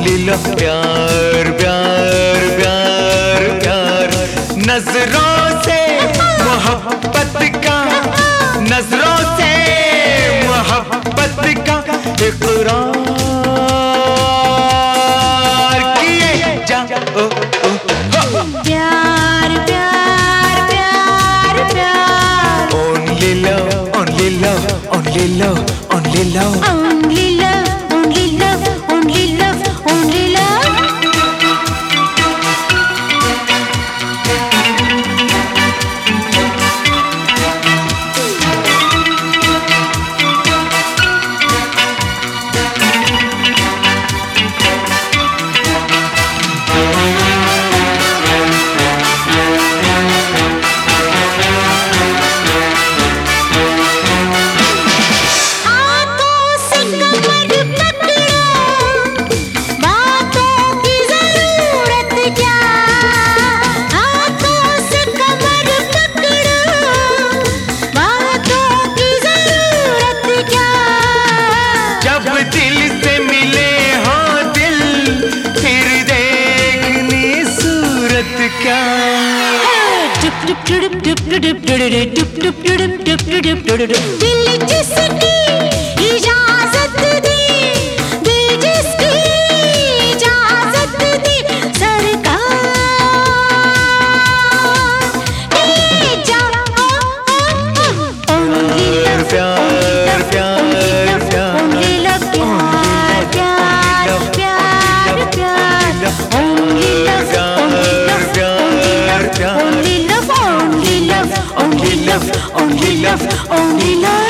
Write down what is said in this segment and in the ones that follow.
only love प्यार प्यार प्यार प्यार नजरों से मोहब्बत का नजरों से मोहब्बत का इकरार किए जाओ प्यार प्यार प्यार प्यार only love only love only love only love only love only love only love only love दिल से मिले हो दिल फिर देखनी सूरत क्या दिल जिसकी इजाजत दी दिल जिसकी इजाजत दी सरकार ले जाओ only love प्यार प्यार only love प्यार प्यार प्यार प्यार only love only love only love only love only love only love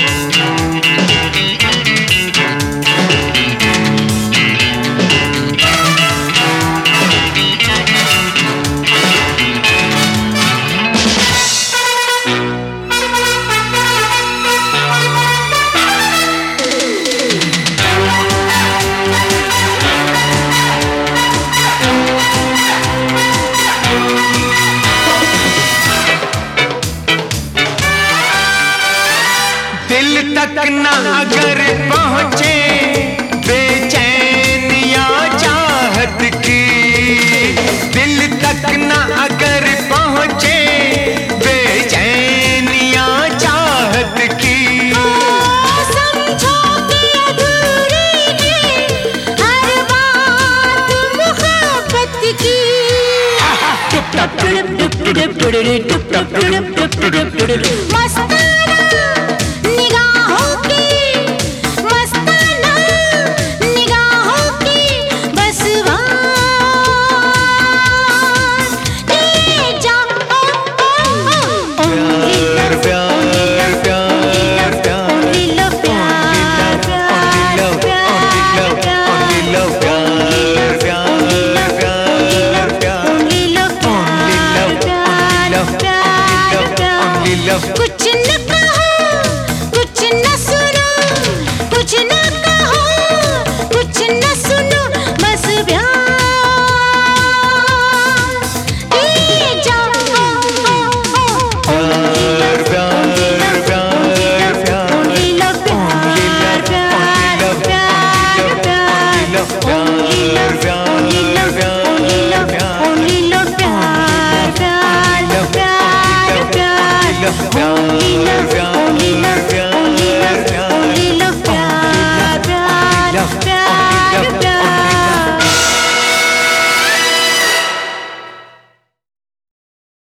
दिल तक ना अगर पहुँचे बेचैनिया चाहत की दिल तक ना अगर पहुँचे बेचैनिया चाहत की समझो कि अधूरी है हर बात मोहब्बत की मस्ताना निगाहों की मस्ताना निगाहों की बस वार ले जाओ प्यार प्यार प्यार प्यार only love प्यार प्यार प्यार ओनली लव प्यार प्यार प्यार प्यार only love प्यार प्यार ओनली लव कुछ न कहो कुछ न सुनो कुछ न कहो कुछ न सुनो बस प्यार ले जाओ प्यार प्यार प्यार प्यार only love प्यार प्यार प्यार प्यार only love only love only love only love प्यार प्यार प्यार प्यार only love